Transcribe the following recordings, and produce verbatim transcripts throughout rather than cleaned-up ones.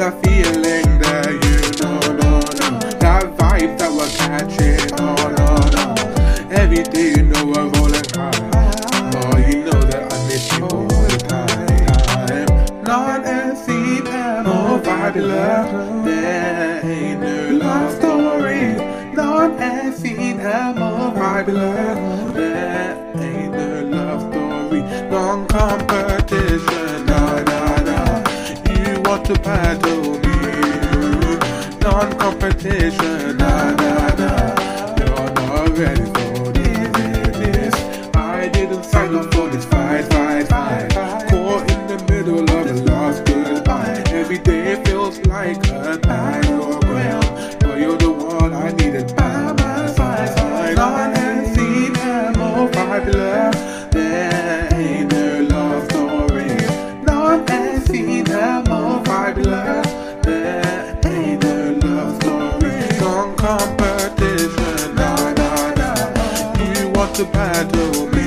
that feeling that you know, no, no. That vibe that we're catching, no, no, no. Every day you know we're rolling high. Oh, you know that I miss you all the time. Non-F E M O fabulous. There ain't no love story. Non-F E M O fabulous. There ain't no love story. Non-competition, nah, nah, nah. You want to battle me. Non-competition, nah, nah, nah. You're not ready for this. I didn't sign up for this fight, fight, fight. Caught in the middle of a lost goodbye. Every day feels like a battleground, but you're the one I needed by my side. Non-F E M O fabulous. There ain't no love story. Non-F E M O fabulous. There ain't no love story. Non-competition, nah, nah, nah. You want to battle me.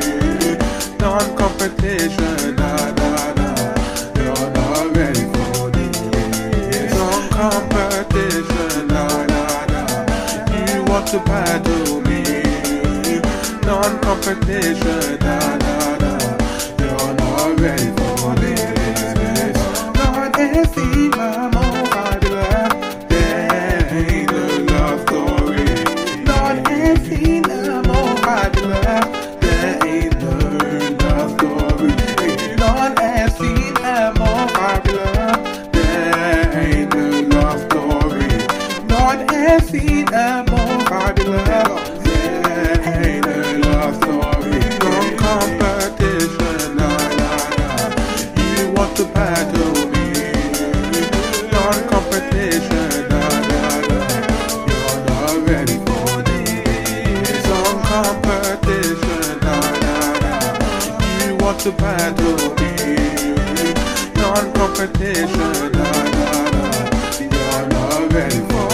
Non-competition, nah, nah, nah. You're not ready for this. Non-competition, nah, nah, nah. You want to battle me. Non-competition, nah, nah, nah. You're not ready for this. Non-F E M O fabulous. There ain't no love story. Non-F E M O fabulous. There ain't no love story. Non-F E M O fabulous. There ain't no love story. Non-F E M O fabulous. There ain't no love story. Non-competition, nah, nah, nah. You want to battle me. Non-competition, nah, nah, nah. You're not ready for this. Non-competition, nah, nah, nah. You want to battle me. Non-competition, nah, nah, nah. You're not ready for